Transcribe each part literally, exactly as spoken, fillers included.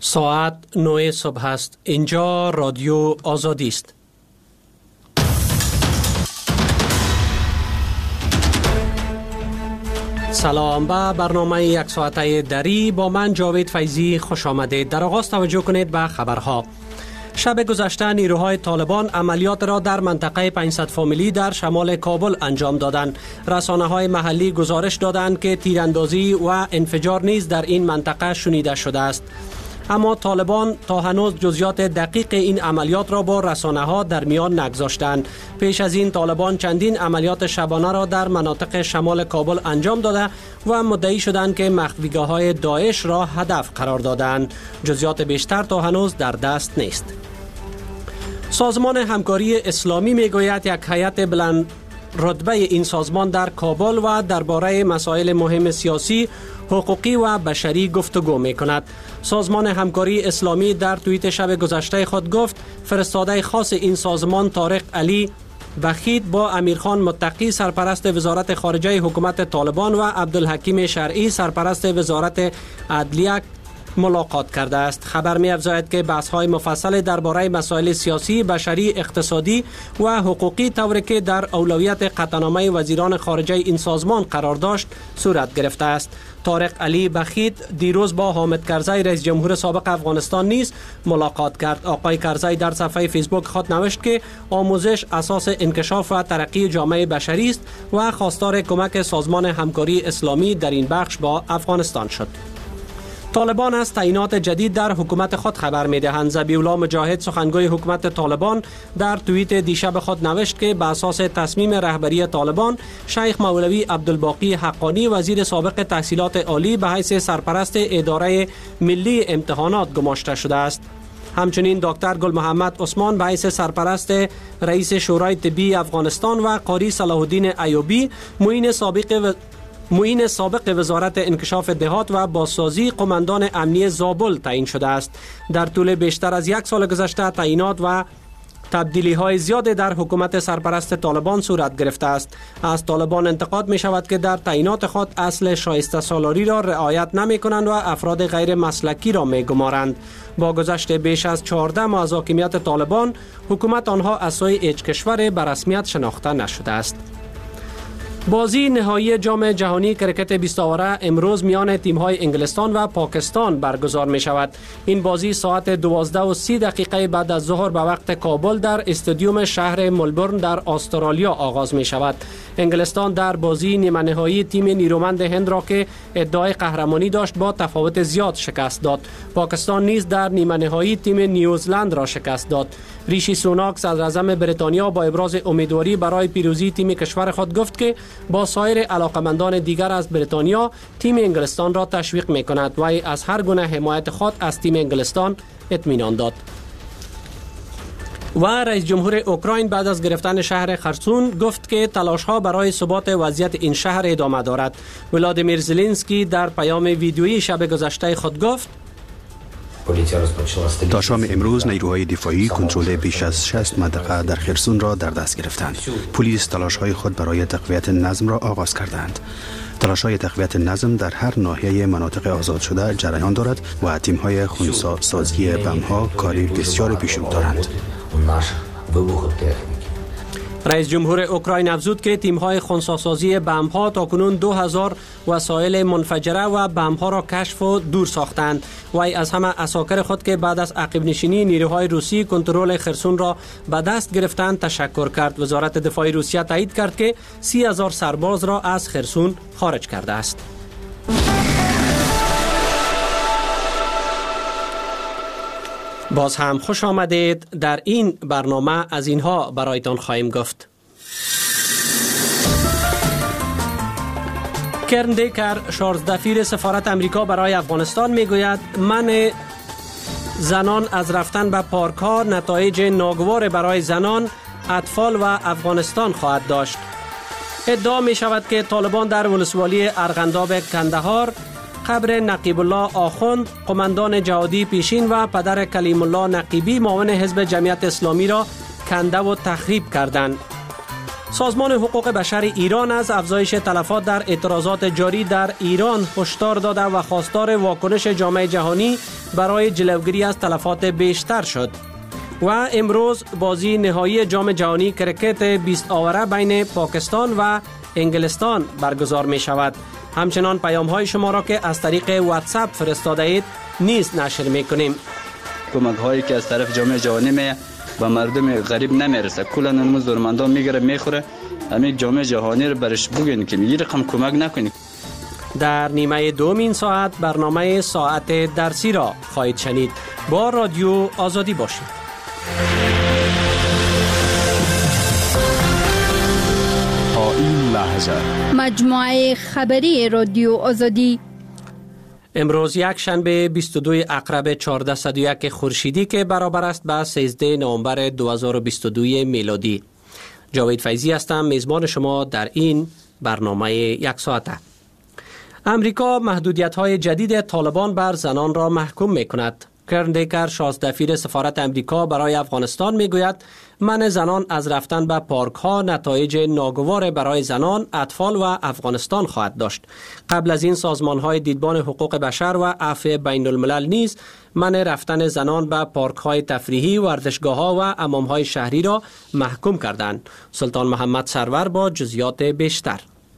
ساعت نه صبح است. اینجا رادیو آزادی است. سلام به برنامه یک ساعته دری با من جاوید فیضی خوش آمدید. در آغاز توجه کنید به خبرها. شب گذشته نیروهای طالبان عملیات را در منطقه پانصد فامیلی در شمال کابل انجام دادند. رسانه‌های محلی گزارش دادند که تیراندازی و انفجار نیز در این منطقه شنیده شده است. اما طالبان تا هنوز جزئیات دقیق این عملیات را با رسانه‌ها در میان نگذاشتند. پیش از این طالبان چندین عملیات شبانه را در مناطق شمال کابل انجام داده و مدعی شدند که مخفیگاه‌های داعش را هدف قرار دادند. جزئیات بیشتر تا هنوز در دست نیست. سازمان همکاری اسلامی میگوید یک هیئت بلند رتبه این سازمان در کابل و درباره مسائل مهم سیاسی، حقوقی و بشری گفتگو می کند. سازمان همکاری اسلامی در توییت شب گذشته خود گفت فرستاده خاص این سازمان طارق علی بخیت با امیرخان متقی سرپرست وزارت خارجه حکومت طالبان و عبدالحکیم شرعی سرپرست وزارت عدلیه ملاقات کرده است. خبر می افزاید که بحث های مفصل درباره مسائل سیاسی، بشری، اقتصادی و حقوقی طوری که در اولویت قطعنامه وزیران خارجه این سازمان قرار داشت صورت گرفته است. طارق علی بخیت دیروز با حامد کرزی رئیس جمهور سابق افغانستان نیز ملاقات کرد. آقای کرزی در صفحه فیسبوک خود نوشت که آموزش اساس انکشاف و ترقی جامعه بشری است و خواستار کمک سازمان همکاری اسلامی در این بخش با افغانستان شد. طالبان از تعیینات جدید در حکومت خود خبر می‌دهند. ذبیح الله مجاهد سخنگوی حکومت طالبان در توییت دیشب خود نوشت که به اساس تصمیم رهبری طالبان شیخ مولوی عبدالباقی حقانی وزیر سابق تحصیلات عالی به حیث سرپرست اداره ملی امتحانات گماشته شده است. همچنین دکتر گل محمد عثمان به حیث سرپرست رئیس شورای طبی افغانستان و قاری صلاح الدین ایوبی معین سابق و معین سابق وزارت انکشاف دهات و بازسازی قماندان امنی زابل تعیین شده است. در طول بیشتر از یک سال گذشته تعیینات و تبدیلی های زیاد در حکومت سرپرست طالبان صورت گرفته است. از طالبان انتقاد می شود که در تعیینات خود اصل شایسته سالاری را رعایت نمی کنند و افراد غیر مسلکی را می گمارند. با گذشت بیش از چهارده ماه از حاکمیت طالبان، حکومت آنها از سوی هیچ کشور به رسمیت شناخته نشده است. بازی نهایی جام جهانی کرکت بیست اوره امروز میان تیم‌های انگلستان و پاکستان برگزار می شود. این بازی ساعت دوازده و سی دقیقه بعد از ظهر به وقت کابل در استادیوم شهر ملبورن در استرالیا آغاز می شود. انگلستان در بازی نیمه نهایی تیم نیرومند هند را که ادعای قهرمانی داشت با تفاوت زیاد شکست داد. پاکستان نیز در نیمه نهایی تیم نیوزلند را شکست داد. ریشی سوناک صدراعظم بریتانیا با ابراز امیدواری برای پیروزی تیم کشور خود گفت که با سایر علاقمندان دیگر از بریتانیا تیم انگلستان را تشویق می کند و از هر گونه حمایت خود از تیم انگلستان اطمینان داد. و رئیس جمهور اوکراین بعد از گرفتن شهر خرسون گفت که تلاش‌ها برای ثبات وضعیت این شهر ادامه دارد. ولادیمیر زلنسکی در پیام ویدیویی شب گذشته خود گفت تا شام امروز نیروهای دفاعی کنترل بیش از شصت منطقه در خرسون را در دست گرفتند. پلیس تلاش‌های خود برای تقویت نظم را آغاز کردند. تلاش‌های تقویت نظم در هر ناحیه مناطق آزاد شده جریان دارد و تیم‌های خنثی‌سازی بمب‌ها کاری بسیار پیشرو دارند. رئیس جمهور اوکراین افزود که تیم‌های خنثی‌سازی بمب‌ها تاکنون دو هزار وسایل منفجره و بمب‌ها را کشف و دور ساختند. وی از همه عساکر خود که بعد از عقب نشینی نیروهای روسی کنترل خرسون را به دست گرفتند تشکر کرد. وزارت دفاع روسیه تایید کرد که سی هزار سرباز را از خرسون خارج کرده است. باز هم خوش آمدید. در این برنامه از اینها برایتان خواهیم گفت. کرن دیکر شارزدفیر سفارت امریکا برای افغانستان میگوید منع زنان از رفتن به پارک ها نتایج ناگوار برای زنان، اطفال و افغانستان خواهد داشت. ادعا می شود که طالبان در ولسوالی ارغنداب کندهار قبر نقیب الله آخوند قماندان جهادی پیشین و پدر کلیم الله نقیبی معاون حزب جمعیت اسلامی را کنده و تخریب کردند. سازمان حقوق بشر ایران از افزایش تلفات در اعتراضات جاری در ایران هشدار داده و خواستار واکنش جامعه جهانی برای جلوگیری از تلفات بیشتر شد. و امروز بازی نهایی جام جهانی کرکت بیست آوره بین پاکستان و انگلستان برگزار می شود. همچنان پیام های شما را که از طریق واتساپ فرستاده اید نیز نشر می کنیم. کمک هایی که از طرف جامعه جهانی می و مردم غریب نمیرسه، کلا اون زورمندان میگیره میخوره. همین جامعه جهانی رو برش بگین که یه رقم کمک نکنید. در نیمه دومین ساعت برنامه ساعت درسی را خواهید شنید. با رادیو آزادی باشید. تا این لحظه مجموعه خبری رادیو آزادی. امروز یک شنبه بیست و دو اقرب چهارصد و یک خورشیدی که برابر است با سیزده نوامبر دو هزار و بیست و دو میلادی. جاوید فیضی هستم، میزبان شما در این برنامه یک ساعته. امریکا محدودیت‌های جدید طالبان بر زنان را محکوم می‌کند. کرن دیکر، شازدفیر سفارت امریکا برای افغانستان میگوید منع زنان از رفتن به پارک ها نتایج ناگوار برای زنان، اطفال و افغانستان خواهد داشت. قبل از این سازمان های دیدبان حقوق بشر و عفو بین الملل نیز منع رفتن زنان به پارک های تفریحی، ورزشگاه ها و حمام های شهری را محکوم کردند. سلطان محمد سرور با جزئیات بیشتر.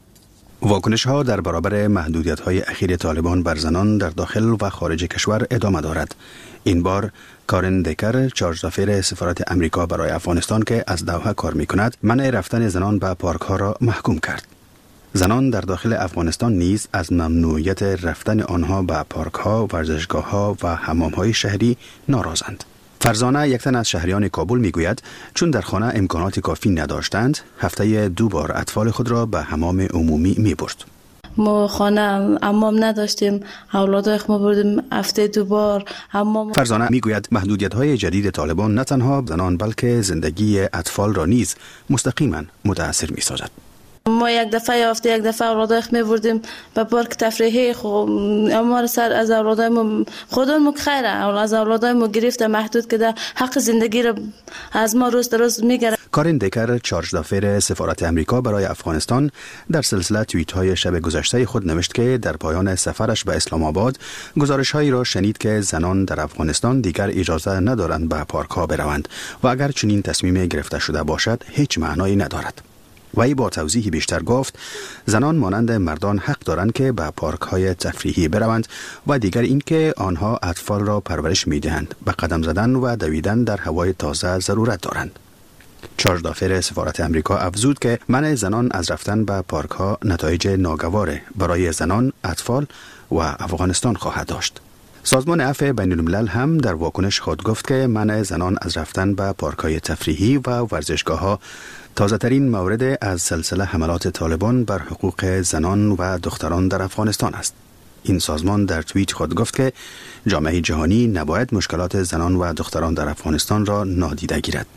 واکنش ها در برابر محدودیت های اخیر طالبان بر زنان در داخل و خارج کشور ادامه دارد. این بار کارن دیکر، چارج دافیر سفارت امریکا برای افغانستان که از دوحه کار می کند، منع رفتن زنان به پارک ها را محکوم کرد. زنان در داخل افغانستان نیز از ممنوعیت رفتن آنها به پارک ها، ورزشگاه ها و حمام های شهری ناراضند. فرزانه، یک تن از شهریان کابل میگوید چون در خانه امکانات کافی نداشتند، هفته دو بار اطفال خود را به حمام عمومی میبرد. ما خانه حمام نداشتیم، اولادای ما بردیم هفته دو بار حمام. فرزانه میگوید محدودیت‌های جدید طالبان نه تنها زنان بلکه زندگی اطفال را نیز مستقیما متاثر می‌سازد. ما یک دفعه یا هفته یک دفعه اولادای می بردیم به پارک تفریحی، خو اما سر از اولادای ما خودمون خیره، از اولادای ما گرفته محدود کرده، حق زندگی را از ما روز روز میگیره. کارن دیکر، چارج دافیر سفارت امریکا برای افغانستان، در سلسله توییت های شب گذشته خود نوشت که در پایان سفرش به اسلام آباد گزارش هایی را شنید که زنان در افغانستان دیگر اجازه ندارند به پارک ها بروند و اگر چنین تصمیم گرفته شده باشد هیچ معنایی ندارد. وی با توضیح بیشتر گفت زنان مانند مردان حق دارند که به پارک های تفریحی بروند و دیگر اینکه آنها اطفال را پرورش میدهند. به قدم زدن و دویدن در هوای تازه ضرورت دارند. چارج دافیر سفارت امریکا افزود که منع زنان از رفتن به پارک ها نتایج ناگوار برای زنان، اطفال و افغانستان خواهد داشت. سازمان عفو بین الملل هم در واکنش خود گفت که منع زنان از رفتن به پارک های تفریحی و ورزشگاه ها تازه ترین مورد از سلسله حملات طالبان بر حقوق زنان و دختران در افغانستان است. این سازمان در توییت خود گفت که جامعه جهانی نباید مشکلات زنان و دختران در افغانستان را نادیده گیرد.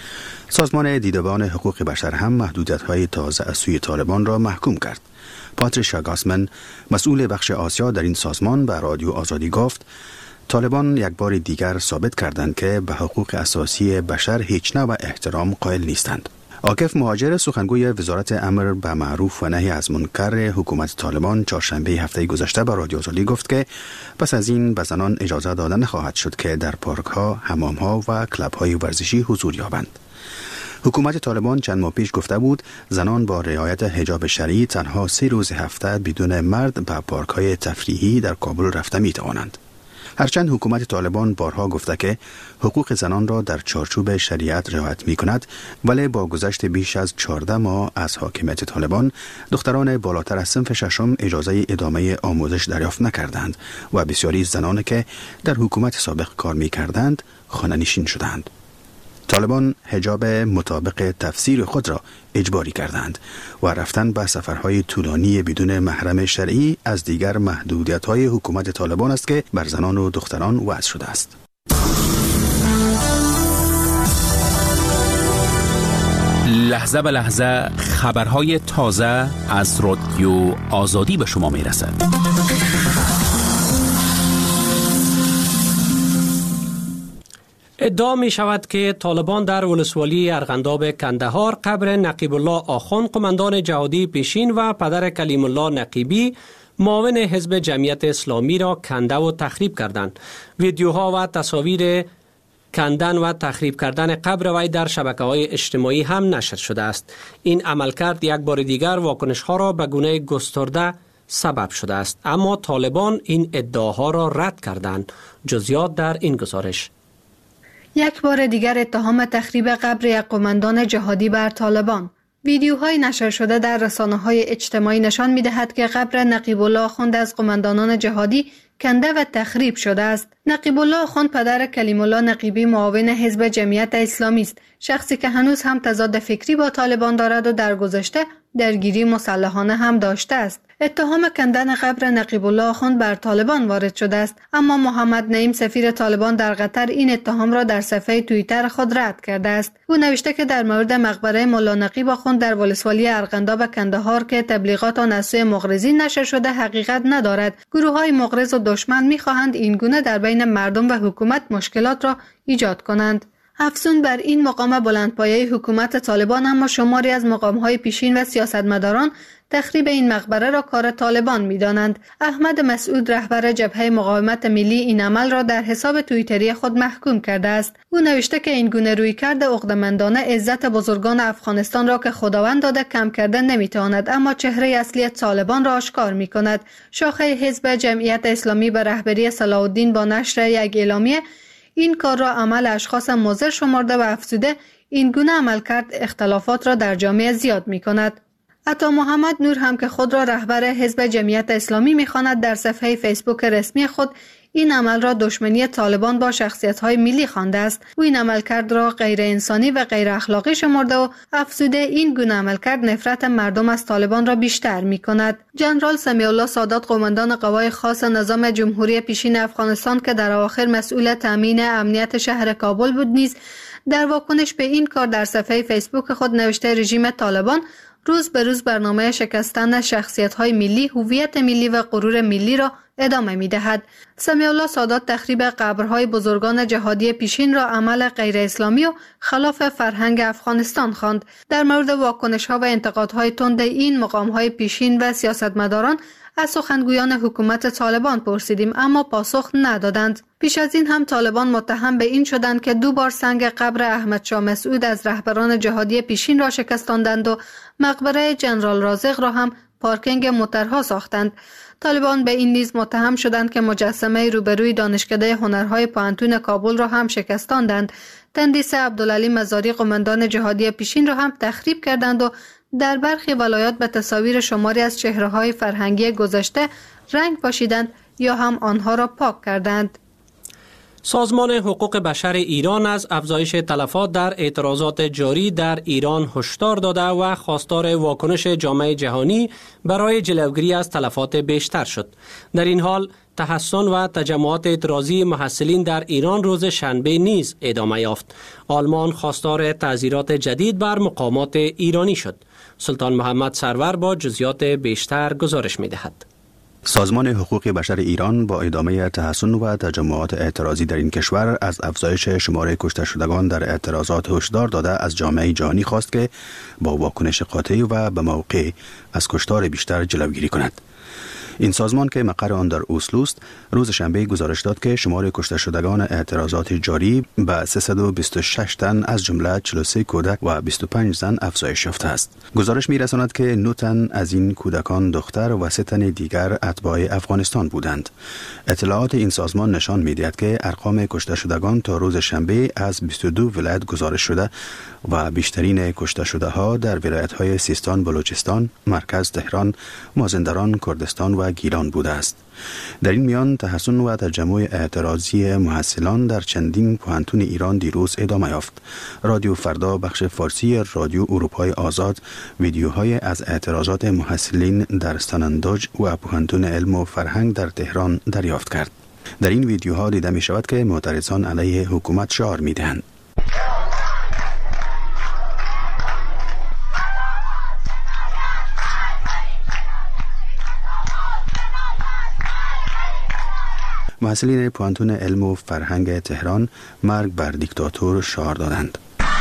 سازمان دیدبان حقوق بشر هم محدودیت‌های تازه از سوی طالبان را محکوم کرد. پاتریشیا گاسمن، مسئول بخش آسیا در این سازمان، به رادیو آزادی گفت طالبان یک بار دیگر ثابت کردند که به حقوق اساسی بشر هیچ نوع احترام قائل نیستند. عاکف مهاجر، سخنگوی وزارت امر به معروف و نهی از منکر حکومت طالبان، چهارشنبه هفته گذشته به رادیو آزادی گفت که پس از این به زنان اجازه داده نخواهد شد که در پارک ها، حمام ها و کلاب های ورزشی حضور یابند. حکومت طالبان چند ماه پیش گفته بود زنان با رعایت حجاب شرعی تنها سه روز هفته بدون مرد به پارک های تفریحی در کابل رفته می توانند. هرچند حکومت طالبان بارها گفته که حقوق زنان را در چارچوب شریعت رعایت می کند، ولی با گذشت بیش از چهارده ماه از حاکمیت طالبان، دختران بالاتر از صنف ششم اجازه ادامه آموزش دریافت نکردند و بسیاری زنان که در حکومت سابق کار می کردند خانه نشین شدند. طالبان حجاب مطابق تفسیر خود را اجباری کردند و رفتن به سفرهای طولانی بدون محرم شرعی از دیگر محدودیت‌های حکومت طالبان است که بر زنان و دختران وضع شده است. لحظه به لحظه خبرهای تازه از رادیو آزادی به شما میرسد. ادعا می شود که طالبان در ولسوالی ارغنداب کندهار قبر نقیب الله آخوند قماندان جهادی پیشین و پدر کلیم الله نقیبی معاون حزب جمعیت اسلامی را کنده و تخریب کردند. ویدیوها و تصاویر کندن و تخریب کردن قبر وی در شبکه‌های اجتماعی هم نشر شده است. این عملکرد یک بار دیگر واکنش‌ها را به گونه گسترده سبب شده است، اما طالبان این ادعاها را رد کردند. جزئیات در این گزارش. یک بار دیگر اتهام تخریب قبر یک قماندان جهادی بر طالبان. ویدیوهای نشر شده در رسانه‌های اجتماعی نشان می‌دهد که قبر نقیب الله آخوند از قماندانان جهادی کنده و تخریب شده است. نقیب الله آخوند پدر کلیم الله نقیبی معاون حزب جمعیت اسلامی است، شخصی که هنوز هم تضاد فکری با طالبان دارد و در گذشته درگیری مسلحانه هم داشته است. اتهام کندن قبر نقیب الله آخوند بر طالبان وارد شده است، اما محمد نعیم سفیر طالبان در قطر این اتهام را در صفحه توییتر خود رد کرده است. او نوشته که در مورد مقبره مولا نقیب آخوند در ولسوالی ارغنداب کندهار که تبلیغات آن از سوی مغرضین نشر شده حقیقت ندارد. گروه‌های مغرض و دشمن می‌خواهند این گونه در بین مردم و حکومت مشکلات را ایجاد کنند. افزون بر این مقام بلندپایه حکومت طالبان، اما شماری از مقام‌های پیشین و سیاستمداران تخریب این مقبره را کار طالبان می‌دانند. احمد مسعود رهبر جبهه مقاومت ملی این عمل را در حساب توییتری خود محکوم کرده است. او نوشته که این گونه رویکرد عقده‌مندانه عزت بزرگان افغانستان را که خداوند داده کم کرده نمی‌تواند، اما چهره اصلی طالبان را آشکار می‌کند. شاخه حزب جمعیت اسلامی به رهبری صلاح‌الدین با نشر یک اعلامیه این کار را عمل اشخاص مضر شمرده و افزوده این گونه عملکرد اختلافات را در جامعه زیاد می‌کند. عطا محمد نور هم که خود را رهبر حزب جمعیت اسلامی می‌خواند در صفحه فیسبوک رسمی خود این عمل را دشمنی طالبان با شخصیت‌های ملی خوانده است. او این عملکرد را غیر انسانی و غیر اخلاقی شمرده و افزوده این گونه عملکرد نفرت مردم از طالبان را بیشتر می‌کند. جنرال سمیع الله سادات قماندان قوای خاص نظام جمهوری پیشین افغانستان که در اواخر مسئول تامین امنیت شهر کابل بود نیز در واکنش به این کار در صفحه فیسبوک خود نوشته رژیم طالبان روز به روز برنامه شکستن شخصیت‌های ملی، هویت ملی و غرور ملی را ادامه می‌دهد. سمیع الله سادات تخریب قبرهای بزرگان جهادی پیشین را عمل غیر اسلامی و خلاف فرهنگ افغانستان خواند. در مورد واکنش‌ها و انتقادهای تند این مقام‌های پیشین و سیاستمداران از سخنگویان حکومت طالبان پرسیدیم، اما پاسخ ندادند. پیش از این هم طالبان متهم به این شدند که دو بار سنگ قبر احمد شاه مسعود از رهبران جهادی پیشین را شکستاندند و مقبره جنرال رازق را هم پارکینگ موترها ساختند. طالبان به این نیز متهم شدند که مجسمه روبروی دانشکده هنرهای پوهنتون کابل را هم شکستاندند. تندیس عبدالعلی مزاری قماندان جهادی پیشین را هم تخریب کردند و در برخی ولایات به تصاویر شماری از چهره‌های فرهنگی گذشته رنگ پاشیدند یا هم آنها را پاک کردند. سازمان حقوق بشر ایران از افزایش تلفات در اعتراضات جاری در ایران هشدار داده و خواستار واکنش جامعه جهانی برای جلوگیری از تلفات بیشتر شد. در این حال تحسن و تجمعات اعتراضی محصلین در ایران روز شنبه نیز ادامه یافت. آلمان خواستار تعزیرات جدید بر مقامات ایرانی شد. سلطان محمد سرور با جزئیات بیشتر گزارش می‌دهد. سازمان حقوق بشر ایران با ادامه تحسن و تجمعات اعتراضی در این کشور از افزایش شمار کشته شدگان در اعتراضات هشدار داده از جامعه جهانی خواست که با واکنش قاطع و به موقع از کشتار بیشتر جلوگیری کند. این سازمان که مقر آن در اسلو است روز شنبه گزارش داد که شمار کشته شدگان اعتراضات جاری به سیصد و بیست و شش تن از جمله چهل و سه کودک و بیست و پنج زن افزایش یافته است. گزارش می‌رساند که نه تن از این کودکان دختر و سه تن دیگر اتباع افغانستان بودند. اطلاعات این سازمان نشان می‌دهد که ارقام کشته شدگان تا روز شنبه از بیست و دو ولایت گزارش شده و بیشترین کشته شده‌ها در ولایت‌های سیستان، بلوچستان، مرکز تهران، مازندران، کردستان و گیلان بوده است. در این میان تحسن و تجمع اعتراضی محصلان در چندین پوهنتون ایران دیروز ادامه یافت. رادیو فردا بخش فارسی رادیو اروپای آزاد ویدیوهای از اعتراضات محصلین در سنندج و پوهنتون علم و فرهنگ در تهران دریافت کرد. در این ویدیوها دیده می شود که معترضان علیه حکومت شعار می دهند. محصلین پوانتون علم و فرهنگ تهران مرگ بر دیکتاتور شعار دادند.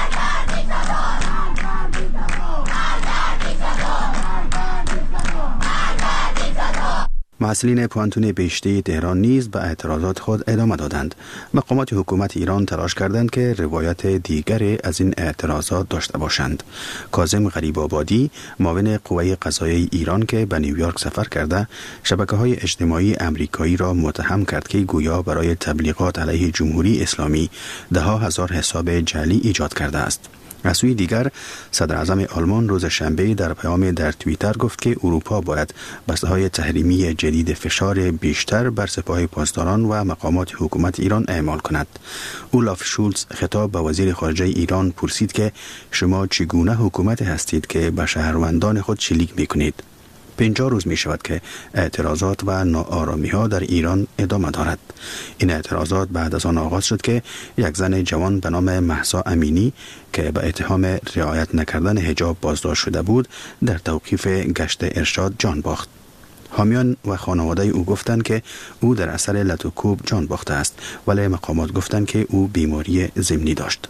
محصلین پوانتون بهشتی تهران نیز به اعتراضات خود ادامه دادند. مقامات حکومت ایران تلاش کردند که روایت دیگری از این اعتراضات داشته باشند. کاظم غریب‌آبادی، معاون قوه قضاییه ایران که به نیویورک سفر کرده، شبکه‌های اجتماعی آمریکایی را متهم کرد که گویا برای تبلیغات علیه جمهوری اسلامی ده ها هزار حساب جعلی ایجاد کرده است. از سوی دیگر صدر اعظم آلمان روز شنبه در پیام در توییتر گفت که اروپا باید بسته‌های تحریمی جدید فشار بیشتر بر سپاه پاسداران و مقامات حکومت ایران اعمال کند. اولاف شولز خطاب به وزیر خارجه ایران پرسید که شما چگونه حکومت هستید که به شهروندان خود شلیک می‌کنید؟ پنجاه روز می شود که اعتراضات و ناآرامی ها در ایران ادامه دارد. این اعتراضات بعد از آن آغاز شد که یک زن جوان به نام مهسا امینی که به اتهام رعایت نکردن حجاب بازداشت شده بود در توقیف گشت ارشاد جان باخت. حامیان و خانواده او گفتند که او در اثر لطوکوب جان باخته است، ولی مقامات گفتند که او بیماری ضمنی داشت.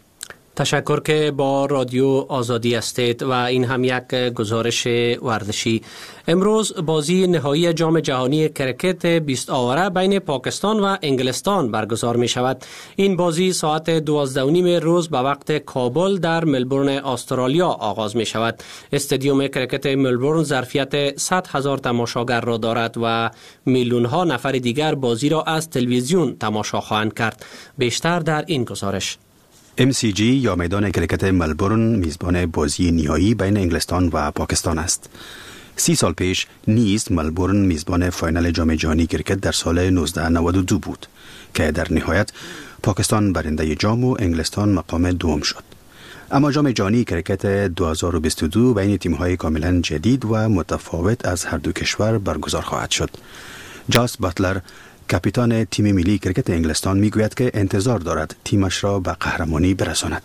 تشکر که با رادیو آزادی هستید و این هم یک گزارش ورزشی. امروز بازی نهایی جام جهانی کرکت بیست آوره بین پاکستان و انگلستان برگزار می شود. این بازی ساعت دوازده و نیم روز به وقت کابل در ملبورن استرالیا آغاز می شود. استادیوم کرکت ملبورن ظرفیت صد هزار تماشاگر را دارد و میلیون ها نفر دیگر بازی را از تلویزیون تماشا خواهند کرد. بیشتر در این گزارش. ام سی جی یا میدان کرکت ملبورن میزبان بازی نهایی بین انگلستان و پاکستان است. سی سال پیش نیز ملبورن میزبان فاینال جام جهانی کرکت در سال نوزده نود و دو بود که در نهایت پاکستان برنده جام و انگلستان مقام دوم شد. اما جام جهانی کرکت دو هزار و بیست و دو بین تیم‌های کاملا جدید و متفاوت از هر دو کشور برگزار خواهد شد. جاس باتلر، کاپیتان تیم ملی کرکت انگلستان، میگوید که انتظار دارد تیمش را به قهرمانی برساند.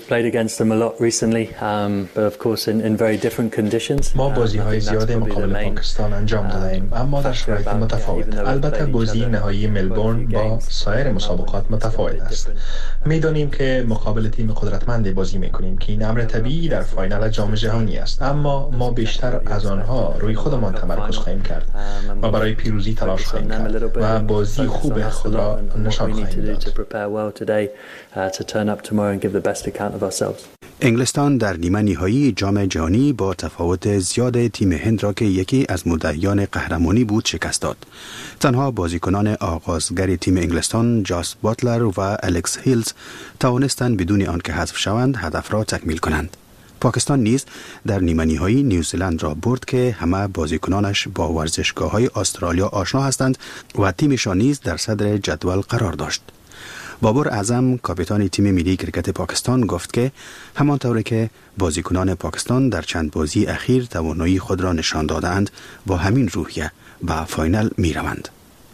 ما بازی‌های زیاد مقابل پاکستان انجام داده ایم، اما در شرایط متفاوت. البته بازی نهایی ملبورن با سایر مسابقات متفاوت است. می‌دانیم که مقابل تیم قدرتمندی بازی می‌کنیم که این امر طبیعی در فاینال جام جهانی است، اما ما بیشتر از آنها روی خودمان تمرکز خواهیم کرد و برای پیروزی تلاش خواهیم کرد و بازی خوب خود را نشان خواهیم داد. انگلستان در نیمه نهایی جام جهانی با تفاوت زیاد تیم هند را که یکی از مدعیان قهرمانی بود شکست داد. تنها بازیکنان آغازگر تیم انگلستان جاس باتلر و الکس هیلز توانستند بدون آنکه حذف شوند هدف را تکمیل کنند. پاکستان نیز در نیمه نهایی نیوزیلند را برد که همه بازیکنانش با ورزشگاه‌های استرالیا آشنا هستند و تیمشان نیز در صدر جدول قرار داشت. بابر اعظم، کاپیتان تیم ملی کرکت پاکستان، گفت که همانطور که بازیکنان پاکستان در چند بازی اخیر توانایی خود را نشان دادند، با همین روحیه به فاینال می‌روند.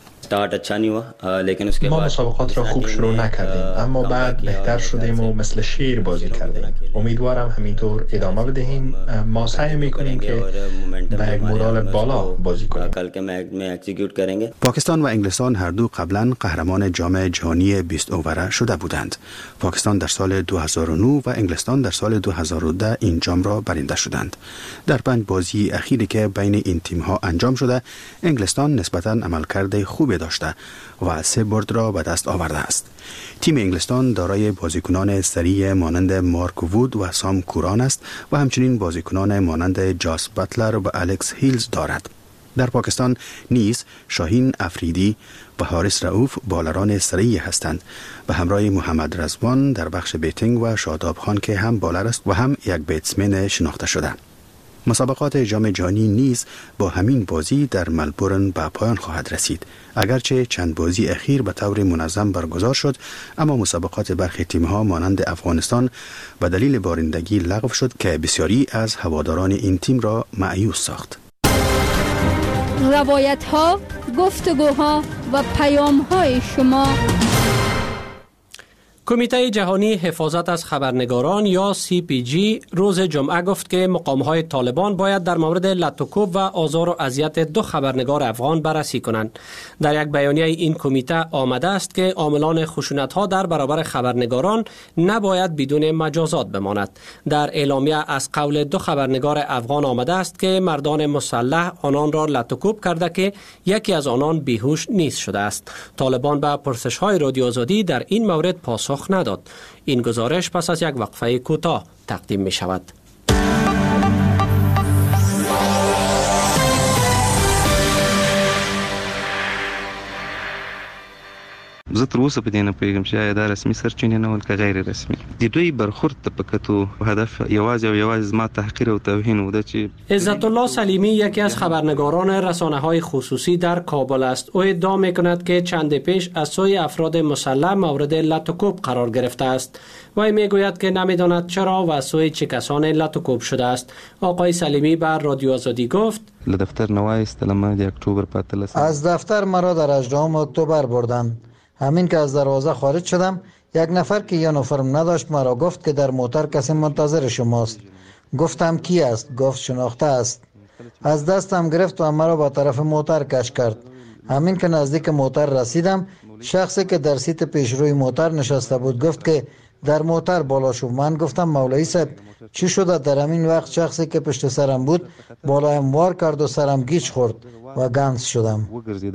ما مسابقات را خوب شروع نکردیم، اما بعد بهتر شدیم و مثل شیر بازی کردیم. امیدوارم همینطور ادامه بدهیم. ما سعی میکنیم که به یک مورال بالا بازی کنیم. پاکستان و انگلستان هر دو قبلا قهرمان جام جهانی بیست اوره شده بودند. پاکستان در سال دو هزار و نه و انگلستان در سال دو هزار و ده این جام را برنده شدند. در پنج بازی اخیری که بین این تیم‌ها انجام شده، انگلستان نسبتاً عملکرد خوبی داشته و سه برد را به دست آورده است. تیم انگلستان دارای بازیکنان سریع مانند مارک وود و سام کوران است و همچنین بازیکنان مانند جاس باتلر و الکس هیلز دارد. در پاکستان نیز شاهین افریدی و حارس رؤوف بالران سریع هستند و همراه محمد رضوان در بخش بیتینگ و شاداب خان که هم بالر است و هم یک بیتسمن شناخته شده. مسابقات جام جهانی نیز با همین بازی در ملبورن به پایان خواهد رسید. اگرچه چند بازی اخیر به طور منظم برگزار شد، اما مسابقات برخی تیم‌ها مانند افغانستان به دلیل بارندگی لغو شد که بسیاری از هواداران این تیم را مایوس ساخت. روایت‌ها، گفتگوها و پیام‌های شما. کمیته جهانی حفاظت از خبرنگاران یا سی پی جی روز جمعه گفت که مقام‌های طالبان باید در مورد لطوکوب و آزار و اذیت دو خبرنگار افغان بررسی کنند. در یک بیانیه این کمیته آمده است که عاملان خشونت‌ها در برابر خبرنگاران نباید بدون مجازات بماند. در اعلامیه از قول دو خبرنگار افغان آمده است که مردان مسلح آنان را لطوکوب کرده که یکی از آنان بیهوش نیز شده است. طالبان به پرسش‌های رادیو آزادی در این مورد پاسخ نداد. این گزارش پس از یک وقفه کوتاه تقدیم می شود. زه تر اوسه په دې نه پوهېږم چې آیا دا رسمي سرچینې نه ول که غیر رسمي. د دوی برخورد ته په کتو هدف یوازې او یوازې زما تحقیر او توهین و ده چې عزت الله سلیمی یکی از خبرنگاران رسانه‌های خصوصی در کابل است. او ادعا می‌کند که چند پیش از سوی افراد مسلح مورد لطوکوب قرار گرفته است. وی میگوید که نمی‌داند چرا و از سوی چه کسانی لطوکوب شده است. آقای سلیمی بر رادیو آزادی گفت: دفتر نوایستلم د اکتبر په اتلس از دفتر مرا در هجدهم اکتبر بردند. همین که از دروازه خارج شدم یک نفر که یونیفرم نداشت مرا گفت که در موتر کسی منتظر شماست. گفتم کی است؟ گفت شناخته است. از دستم گرفت و مرا به طرف موتر کش کرد. همین که نزدیک موتر رسیدم شخصی که در سیت پیشروی موتر نشسته بود گفت که در موتر بالا شو. من گفتم مولوی صاحب چی شده؟ در همین وقت شخصی که پشت سرم بود بالایم وار کرد و سرم گیج خورد و گنگس شدم.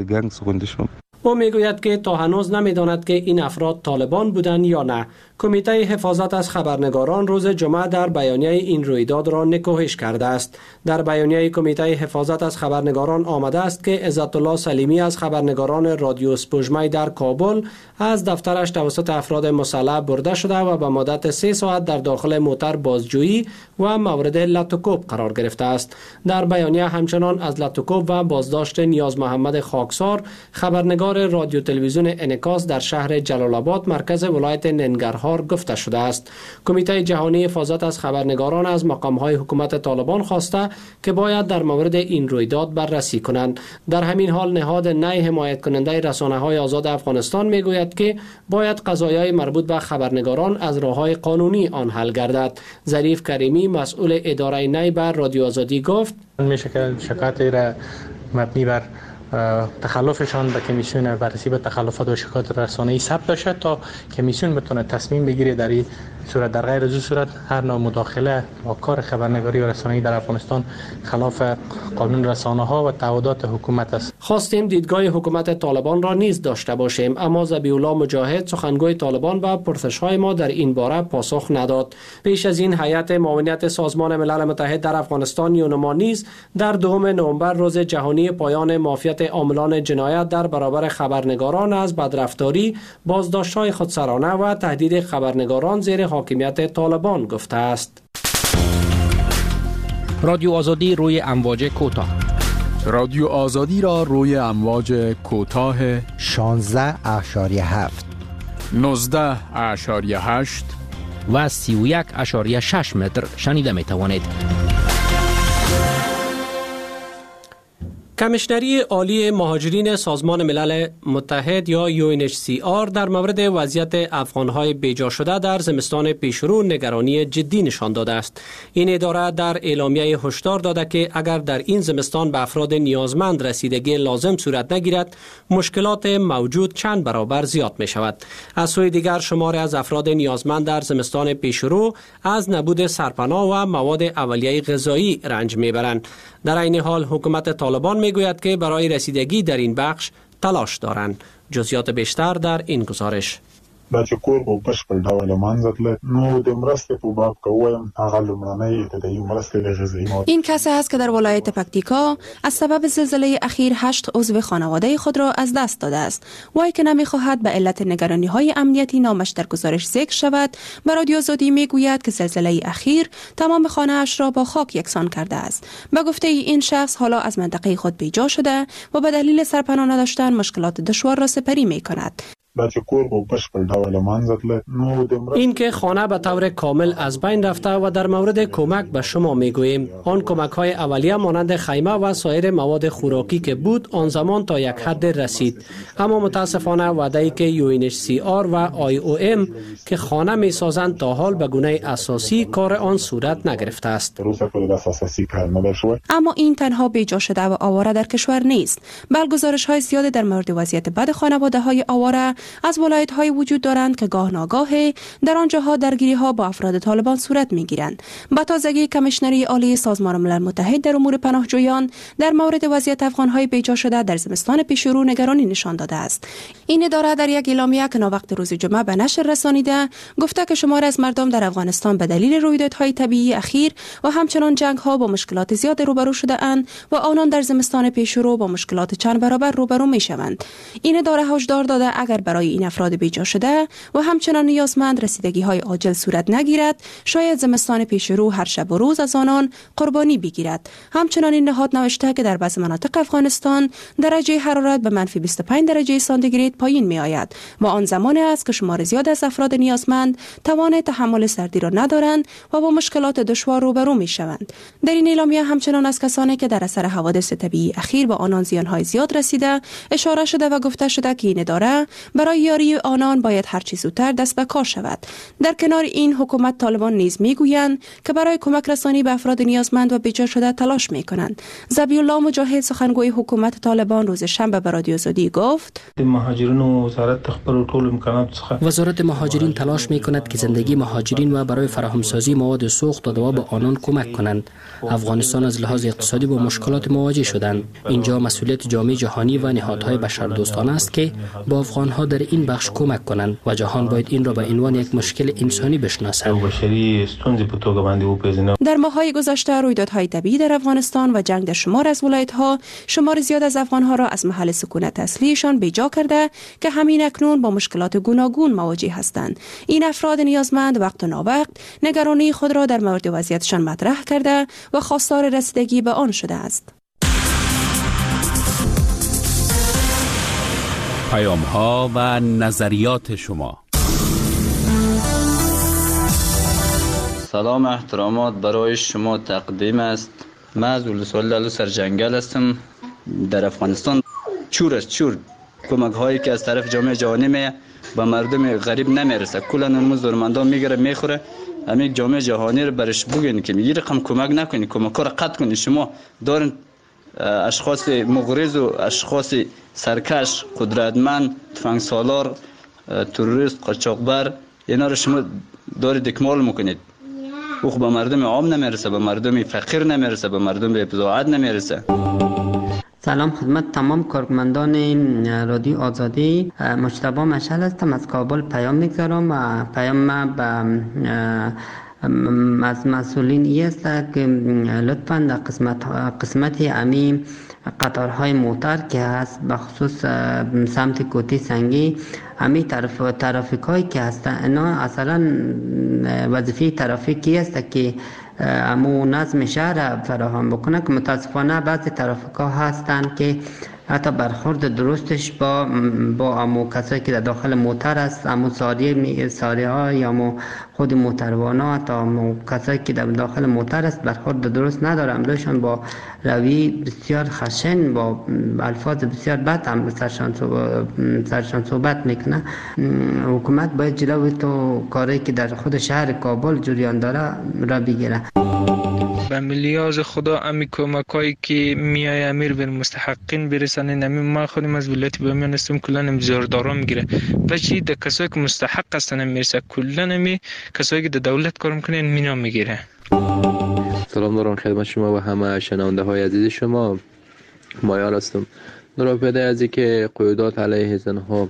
او میگوید که تا هنوز نمیداند که این افراد طالبان بودند یا نه. کمیته حفاظت از خبرنگاران روز جمعه در بیانیه این رویداد را نکوهش کرده است. در بیانیه کمیته حفاظت از خبرنگاران آمده است که عزت الله سلیمی از خبرنگاران رادیو سپوږمۍ در کابل از دفترش توسط افراد مسلح برده شده و به مدت سه ساعت در داخل موتر بازجویی و مورد لطوکوب قرار گرفته است. در بیانیه همچنان از لطوکوب و بازداشت نیاز محمد خاکسار خبرنگار رادیو تلویزیون انعکاس در شهر جلال آباد مرکز ولایت ننگرهار گفته شده است. کمیته جهانی حفاظت از خبرنگاران از مقام‌های حکومت طالبان خواسته که باید در مورد این رویداد بررسی کنند. در همین حال نهاد نی حمایت کننده رسانه‌های آزاد افغانستان میگوید که باید قضایای مربوط به خبرنگاران از راه‌های قانونی آن حل گردد. ظریف کریمی مسئول اداره نی بر رادیو آزادی گفت: میشه که شکایت را مبنی بر تخلفشان به کمیسیون بررسی به تخلفات و شکایات رسانه‌ای ثبت بشه تا کمیسیون بتونه تصمیم بگیره در این صورت. در غیر از این صورت هر نوع مداخله با کار خبرنگاری و رسانه‌ای در افغانستان خلاف قانون رسانه‌ها و تعهدات حکومت است. خواستیم دیدگاه حکومت طالبان را نیز داشته باشیم، اما ذبیح الله مجاهد سخنگوی طالبان به پرسش‌های ما در این باره پاسخ نداد. پیش از این هیئت معاونت سازمان ملل متحد در افغانستان یونما نیز در دوم نوامبر روز جهانی پایان مافیات عاملان جنایت در برابر خبرنگاران از بدرفتاری، بازداشت‌های خودسرانه و تهدید خبرنگاران زیر حاکمیت طالبان گفته است. رادیو آزادی روی امواج کوتاه. رادیو آزادی را روی امواج کوتاه شانزده اشاریه هفت، نوزده اشاریه هشت و سی و یک اشاریه شش متر شنیده می توانید. کمیشنری عالی مهاجرین سازمان ملل متحد یا یو ان اچ سی آر در مورد وضعیت افغان‌های بیجا شده در زمستان پیشرو نگرانی جدی نشان داده است. این اداره در اعلامیه هشدار داده که اگر در این زمستان به افراد نیازمند رسیدگی لازم صورت نگیرد، مشکلات موجود چند برابر زیاد می شود. از سوی دیگر شمار از افراد نیازمند در زمستان پیشرو از نبود سرپناه و مواد اولیه غذایی رنج می برند. در این حال حکومت طالبان میگوید که برای رسیدگی در این بخش تلاش دارند. جزئیات بیشتر در این گزارش. دا چې کور په بشپړ ډول منځ تله نو د مرستې په باب کوم هغه لومړنۍ ابتدایي مرستې د غذایي مواد. این کسی است که در ولایت پکتیکا از سبب زلزله اخیر هشت عضو خانواده خود را از دست داده است. وی که نمیخواهد به علت نگرانی‌های امنیتی نامش در گزارش ذکر شود، به رادیو آزادی میگوید که زلزله اخیر تمام خانه‌اش را با خاک یکسان کرده است. به گفته این شخص حالا از منطقه خود بیجا شده و به دلیل سرپناه نداشتن مشکلات دشوار را سپری می‌کند. دا چې کور په بشپړ ډول منځ تللی. نو د مرستې این که خانه به طور کامل از بین رفته و در مورد کمک به شما میگوییم آن کمک های اولیه مانند خیمه و سایر مواد خوراکی که بود آن زمان تا یک حد رسید، اما متاسفانه وعده‌ای که یو ان اچ سی آر و آی او ام که خانه میسازند تا حال به گونه اساسی کار آن صورت نگرفته است. اما این تنها بیجا شده و آواره در کشور نیست، بل گزارش های زیاد در مورد وضعیت بد خانواده های آواره از ولایت های وجود دارند که گاه ناگاه در آنجاها درگیری ها با افراد طالبان صورت می گیرند. به تازگی کمیشنری عالی سازمان ملل متحد در امور پناهجویان در مورد وضعیت افغان های بیجا شده در زمستان پیشرو نگرانی نشان داده است. این اداره در یک اعلامیه که ناوقت روز جمعه به نشر رسانیده گفته که شمار از مردم در افغانستان به دلیل رویدادهای طبیعی اخیر و همچنان جنگ ها با مشکلات زیاد روبرو شده اند و آنان در زمستان پیشرو با مشکلات چند برابر روبرو می شوند. این اداره هشدار داده اگر برای این افراد بیجا شده و همچنان نیازمند رسیدگی های عاجل صورت نگیرد، شاید زمستان پیشرو هر شب و روز از آنان قربانی بگیرد. همچنان این نهاد نوشته که در بعضی مناطق افغانستان درجه حرارت به منفی بیست و پنج درجه سانتیگراد پایین می آید و آن زمانی است که شمار زیاد از افراد نیازمند توان تحمل سردی را ندارند و با مشکلات دشوار روبرو می شوند. در این اعلامیه همچنان از کسانی که در اثر حوادث طبیعی اخیر با آنان زیانهای زیاد رسیده اشاره شده و گفته شده که این اداره برای یاری آنان باید هر چه زودتر دست به کار شود. در کنار این حکومت طالبان نیز میگویند که برای کمک رسانی به افراد نیازمند و بیجا شده تلاش میکنند. ذبیح الله مجاهد سخنگوی حکومت طالبان روز شنبه به رادیو آزادی گفت مهاجرین و وزارت تخبر طول امکانات وزارت مهاجرین تلاش میکند که زندگی مهاجرین و برای فراهمسازی مواد سوخت و دوا به آنان کمک کنند. افغانستان از لحاظ اقتصادی با مشکلات مواجه شدند. اینجا مسئولیت جامعه جهانی و نهادهای بشردوستانه است که با افغانها در این بخش کمک کنند و جهان باید این را به عنوان یک مشکل انسانی بشناسد. در ماه‌های گذشته رویدادهای طبیعی در افغانستان و جنگ در شمار از ولایت‌ها شمار زیاد از افغان‌ها را از محل سکونت اصلیشان بیجا کرده که همین اکنون با مشکلات گوناگون مواجه هستند. این افراد نیازمند وقت و ناوقت نگرانی خود را در مورد وضعیتشان مطرح کرده و خواستار رسیدگی به آن شده است. پیام‌ها و نظریات شما. سلام احترامات برای شما تقدیم است. من از ولسوالی سرجنگل هستم. در افغانستان چور است چور کمک هایی که از طرف جامعه جهانی می و مردم غریب نمیرسه، کلا اون زورمندان میگیره میخوره. همین جامعه جهانی رو برش بگین که یه رقم کمک نکنید، کمک رو قطع کنید. شما دارین اشخاص مغرض و اشخاص سرکش، قدرتمند، تفنگ سالار، تروریست، قاچاقبر، اینا رو شما دارید اکمال میکنید. او به مردم عام نمیرسه، به مردم فقیر نمیرسه، به مردم به بضاعت نمیرسه. سلام خدمت تمام کارمندان رادیو آزادی. مجتبی مشعل هستم از کابل پیام میگذارم و پیام به از مسئولین ای است که لطفاً در قسمت قسمت امی قطارهای موتر که هست به خصوص سمت کوتی سنگی امی طرف ترافیک هایی که هستن اینا اصلا وظیفه ترافیکی است که امو نظم شهر فراهم بکنه که متاسفانه بعضی ترافیک ها هستن که حتی برخورد درستش با با امو کسایی که در داخل موتر است، امو ساریه ساریه ها یا امو خود موتروانا تا امو کسایی که در داخل موتر است برخورد درست نداره. امروزشان با روی بسیار خشن با الفاظ بسیار بد هم سرشان سرشان صحبت میکنه. حکومت باید جلوی تو کاری که در خود شهر کابل جریان داره را بگیره. به ملیاز خدا امی کمکایی که میای امیر به مستحقین برسانه. نمی ما خودم از ولایت بامیان هستم، کلا امزاردارا میگیره و چی د کسایی که مستحق هستن میرسه، کلا نمی کسایی که د دولت کار میکنن مینا میگیره. سلام دارم خدمت شما و همه شنونده های عزیز شما. مایال هستم. در پیدا از اینکه قیودات علیه زنها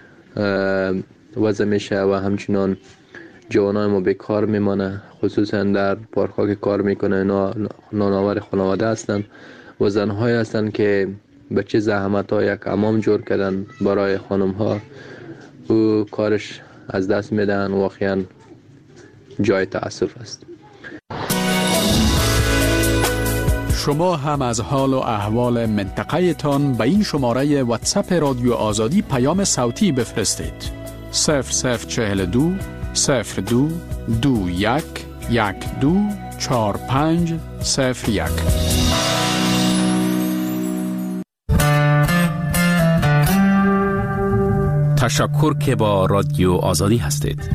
وضع میشه و همچنان جوانای ما بیکار میمانه، خصوصا در پارک ها که کار میکنه نانآور خانواده هستند و زنهایی هستند که به چه زحمت ها یک حمام جور کردن برای خانم ها و کارش از دست میدن. واقعا جای تاسف است. شما هم از حال و احوال منطقه تان به این شماره واتساپ رادیو آزادی پیام صوتی بفرستید. صفر صفر چهل و دو صفر دو دو یک یک دو چهار پنج صفر یک. تشکر که با رادیو آزادی هستید.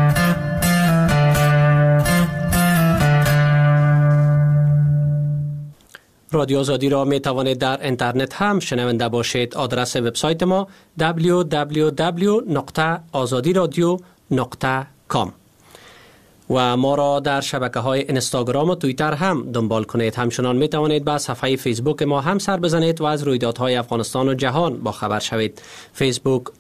رادیو آزادی را می توانید در اینترنت هم شنونده باشید. آدرس وبسایت ما دبلیو دبلیو دبلیو دات آزادی رادیو دات کام و ما را در شبکه های اینستاگرام و توییتر هم دنبال کنید. همچنان می توانید به صفحه فیسبوک ما هم سر بزنید و از رویدادهای افغانستان و جهان با خبر شوید. فیسبوک